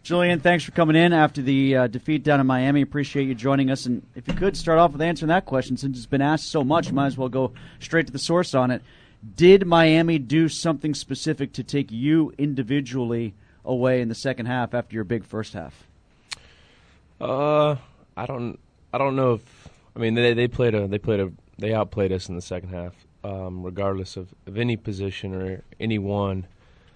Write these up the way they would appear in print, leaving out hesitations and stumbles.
Julian, thanks for coming in after the defeat down in Miami. Appreciate you joining us. And if you could start off with answering that question, since it's been asked so much, might as well go straight to the source on it. Did Miami do something specific to take you individually away in the second half after your big first half? I don't know if they outplayed us in the second half, regardless of any position or anyone.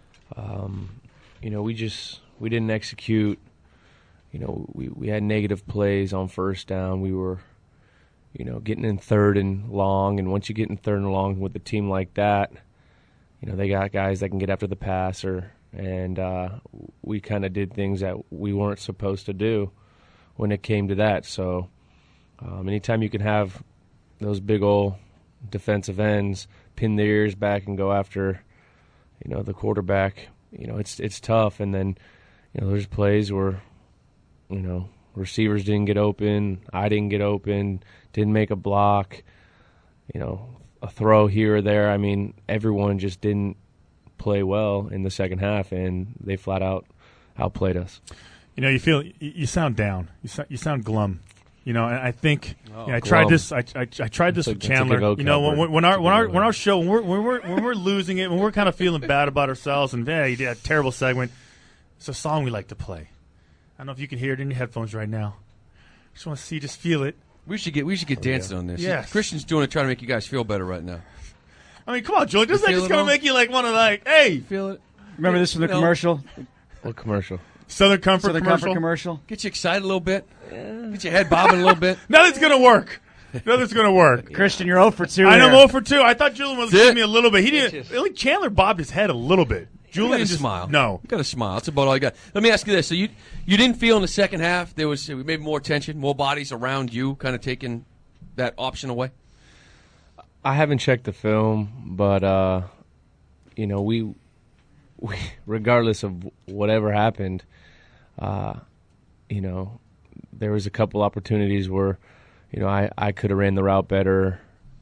We didn't execute. We had negative plays on first down. We were, getting in third and long. And once you get in third and long with a team like that, they got guys that can get after the passer. And we kind of did things that we weren't supposed to do when it came to that. So anytime you can have those big old defensive ends pin their ears back and go after, the quarterback, it's tough. And then, there's plays where, receivers didn't get open, I didn't get open, didn't make a block, a throw here or there. I mean, everyone just didn't play well in the second half, and they flat out outplayed us. You sound down. You sound glum. I think I tried this. I tried this with Chandler. When our show when we're losing it, when we're kind of feeling bad about ourselves, and you did a terrible segment. It's a song we like to play. I don't know if you can hear it in your headphones right now. I just want to just feel it. We should get dancing on this. Yeah, Christian's doing it, trying to make you guys feel better right now. I mean, come on, Joey. This is going to make you hey. Feel it? Remember this from the commercial? What commercial? Southern Comfort commercial. Get you excited a little bit. Get your head bobbing a little bit. Nothing's going to work. Nothing's going to work. Christian, you're 0 for 2. I'm 0 for 2. I thought Julian was giving me a little bit. He didn't. Only Chandler bobbed his head a little bit. Julian just smile. No, you got to smile. That's about all you got. Let me ask you this: so you didn't feel in the second half there was maybe more tension, more bodies around you, kind of taking that option away? I haven't checked the film, but we regardless of whatever happened, there was a couple opportunities where, I could have ran the route better.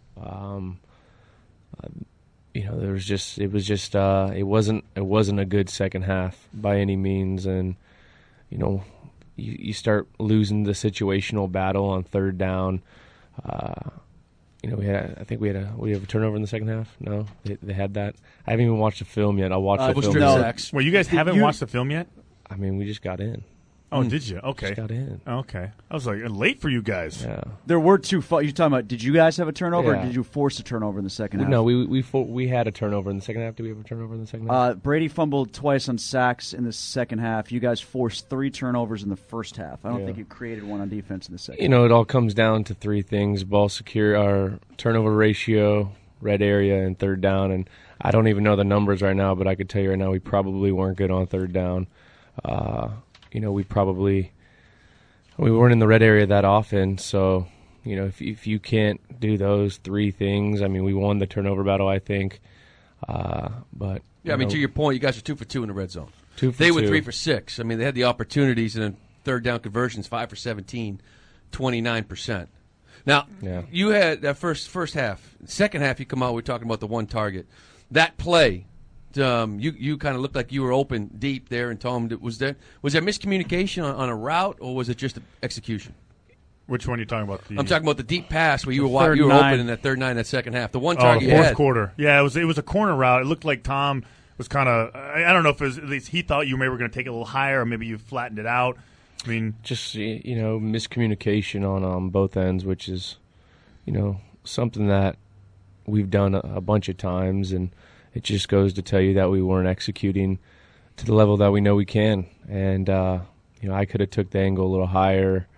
It wasn't a good second half by any means, and you start losing the situational battle on third down. We have a turnover in the second half. No, they had that. I haven't even watched the film yet. I'll watch the film. No. Well, you guys haven't watched the film yet? I mean, we just got in. Oh, did you? Okay. Just got in. Okay. I was late for you guys. Yeah. There were two. You're talking about, did you guys have a turnover, Yeah. or did you force a turnover in the second half? No, we had a turnover in the second half. Did we have a turnover in the second half? Brady fumbled twice on sacks in the second half. You guys forced 3 turnovers in the first half. I don't think you created one on defense in the second half. It all comes down to 3 things: ball secure, our turnover ratio, red area, and third down. And I don't even know the numbers right now, but I could tell you right now we probably weren't good on third down. We weren't in the red area that often, so if you can't do those 3 things, I mean, we won the turnover battle, I think. But to your point, you guys are 2 for 2 in the red zone. 2 for 2. They were 3 for 6. I mean, they had the opportunities, and then third down conversions 5 for 17, 29%. Now, you had that first half. Second half, you come out. We're talking about the one target. That play. You kind of looked like you were open deep there, and Tom, was there miscommunication on a route, or was it just execution? Which one are you talking about? I'm talking about the deep pass where you were open in that third 9, that second half. The one target the fourth quarter. Yeah, it was a corner route. It looked like Tom was kind of. I don't know if it was, at least he thought you maybe were going to take it a little higher, or maybe you flattened it out. I mean, just miscommunication on both ends, which is something that we've done a bunch of times, and it just goes to tell you that we weren't executing to the level that we know we can. And, I could have took the angle a little higher.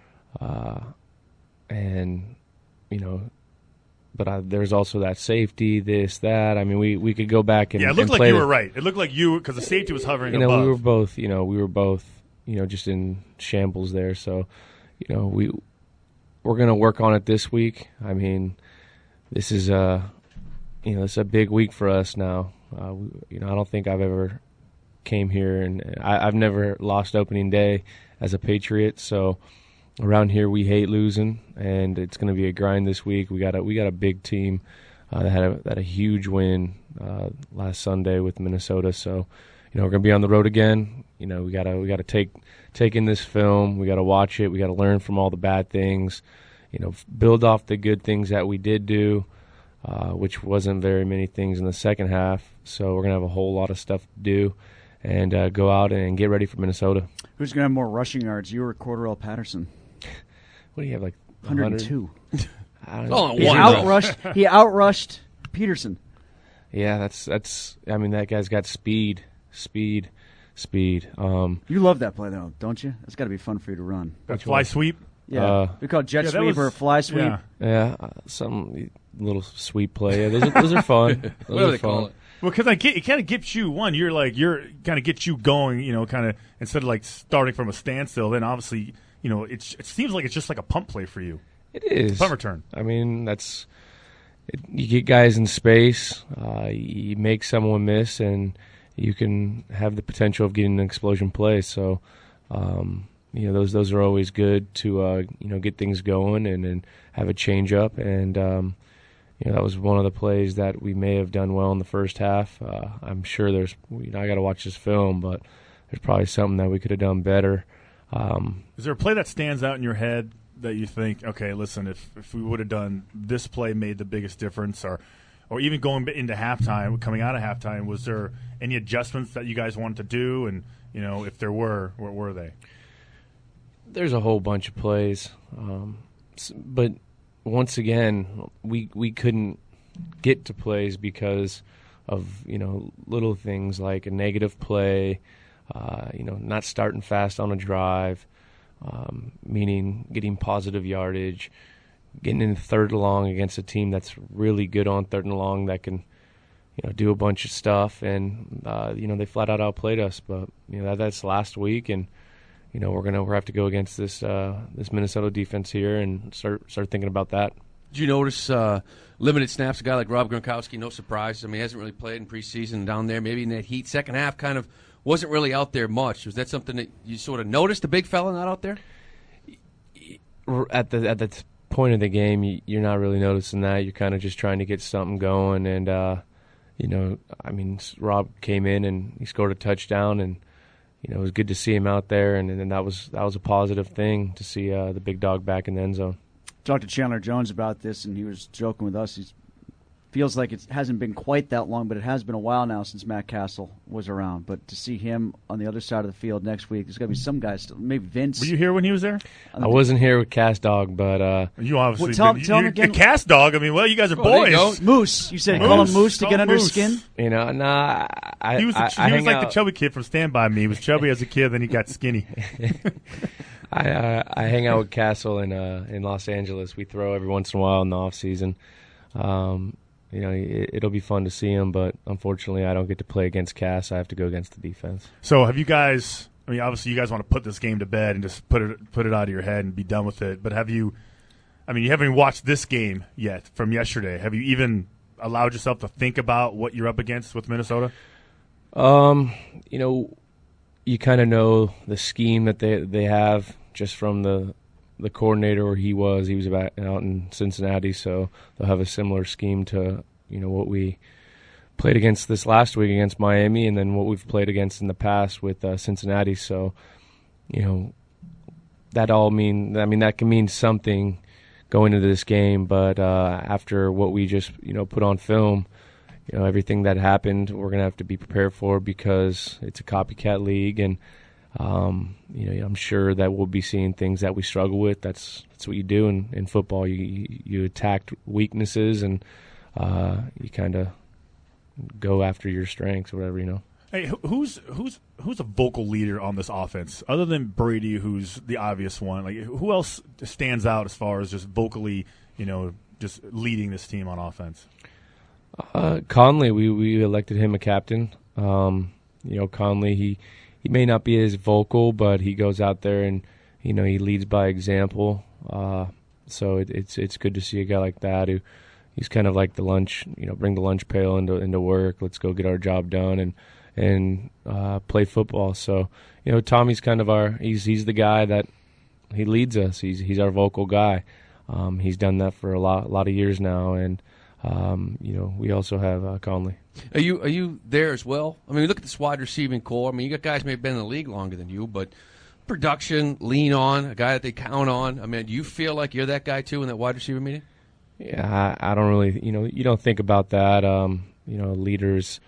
But there's also that safety, this, that. I mean, we could go back and it looked like you were right. It looked like because the safety was hovering above. We were both, just in shambles there. So, we're going to work on it this week. I mean, this is it's a big week for us now. I don't think I've ever came here, and I've never lost opening day as a Patriot. So around here, we hate losing, and it's going to be a grind this week. We got a big team that had a huge win last Sunday with Minnesota. So we're going to be on the road again. We gotta take in this film. We got to watch it. We got to learn from all the bad things. Build off the good things that we did do, which wasn't very many things in the second half. So we're gonna have a whole lot of stuff to do, and go out and get ready for Minnesota. Who's gonna have more rushing yards, you or Cordarrelle Patterson? What do you have, like 102? He outrushed Peterson. Yeah, that's. I mean, that guy's got speed. You love that play, though, don't you? It's got to be fun for you to run. That fly sweep? Yeah. We call it jet sweep or fly sweep. Yeah, some little sweep play. Yeah, those are fun. What do they call it? Well, because it kind of gets you, you're kind of gets you going, kind of, instead of like starting from a standstill, then obviously, it seems like it's just like a pump play for you. It is. It's a punt return. I mean, you get guys in space, you make someone miss, and you can have the potential of getting an explosion play. So, those are always good to get things going and have a change up. And that was one of the plays that we may have done well in the first half. I'm sure I got to watch this film, but there's probably something that we could have done better. Is there a play that stands out in your head that you think, okay, listen, if we would have done this play, made the biggest difference, or even going into halftime, coming out of halftime, was there any adjustments that you guys wanted to do? And, if there were, what were they? There's a whole bunch of plays. But once again, we couldn't get to plays because of, little things like a negative play, not starting fast on a drive, meaning getting positive yardage, getting in third and long against a team that's really good on third and long that can, do a bunch of stuff, and they flat out outplayed us. But that's last week, and we're have to go against this Minnesota defense here and start thinking about that. Did you notice limited snaps? A guy like Rob Gronkowski, no surprise. I mean, he hasn't really played in preseason down there. Maybe in that heat, second half, kind of wasn't really out there much. Was that something that you sort of noticed? The big fella not out there at the point of the game, you're not really noticing that. You're kind of just trying to get something going, and Rob came in and he scored a touchdown, and it was good to see him out there, and that was a positive thing to see the big dog back in the end zone. Talked to Chandler Jones about this, and he was joking with us. He feels like it hasn't been quite that long, but it has been a while now since Matt Castle was around. But to see him on the other side of the field next week, there's going to be some guys, maybe Vince. Were you here when he was there? I wasn't here with Cass Dog, but you obviously tell him again. Cass Dog. I mean, you guys are boys. Moose. You said call him Moose to get under his skin. He was like the chubby kid from Stand By Me. He was chubby as a kid, then he got skinny. I hang out with Castle in Los Angeles. We throw every once in a while in the off season. It'll be fun to see him, but unfortunately I don't get to play against Cass. I have to go against the defense. So have you guys, obviously you guys want to put this game to bed and just put it out of your head and be done with it, but you haven't even watched this game yet from yesterday. Have you even allowed yourself to think about what you're up against with Minnesota? You kind of know the scheme that they have just from the coordinator where he was out in Cincinnati, so they'll have a similar scheme to what we played against this last week against Miami, and then what we've played against in the past with Cincinnati. So that can mean something going into this game, but after what we just put on film, everything that happened, we're gonna have to be prepared for because it's a copycat league, and I'm sure that we'll be seeing things that we struggle with. That's what you do in football. You attack weaknesses, and you kind of go after your strengths or whatever. Hey, who's a vocal leader on this offense other than Brady, who's the obvious one? Like, who else stands out as far as just vocally, just leading this team on offense? Conley, we elected him a captain. Conley, he may not be as vocal, but he goes out there and he leads by example. So it's good to see a guy like that who he's kind of like the lunch, bring the lunch pail into work. Let's go get our job done and play football. So Tommy's kind of he's the guy that he leads us. He's our vocal guy. He's done that for a lot of years now, and we also have Conley. Are you there as well? I mean, look at this wide receiving core. I mean, you got guys who may have been in the league longer than you, but production, lean on, a guy that they count on. I mean, do you feel like you're that guy too in that wide receiver meeting? Yeah, I don't really. You don't think about that. Leaders,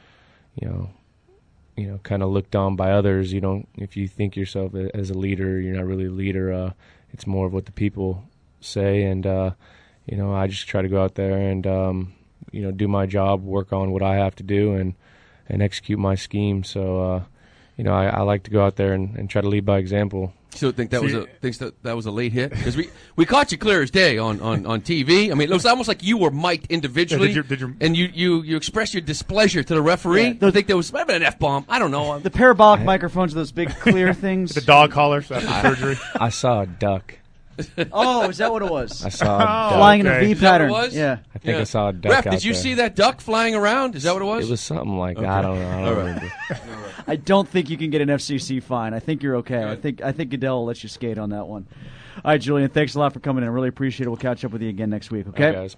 kind of looked on by others. You don't. If you think yourself as a leader, you're not really a leader. It's more of what the people say, and I just try to go out there and do my job, work on what I have to do, and execute my scheme. So I like to go out there and try to lead by example. So think that was a late hit? Because we caught you clear as day on TV. I mean, it was almost like you were mic'd individually, and you expressed your displeasure to the referee. I think there was maybe an F-bomb. I don't know. The parabolic microphones are those big clear things. The dog collars after surgery. I saw a duck. Oh, is that what it was? I saw a duck. Flying in a V pattern. Was? Yeah. I think I saw a duck. Ref, did you see that duck flying around? Is that what it was? It was something like that. I don't know. I don't remember. I don't think you can get an FCC fine. I think you're okay. I think Goodell will let you skate on that one. All right, Julian, thanks a lot for coming in. I really appreciate it. We'll catch up with you again next week, okay? All right, guys.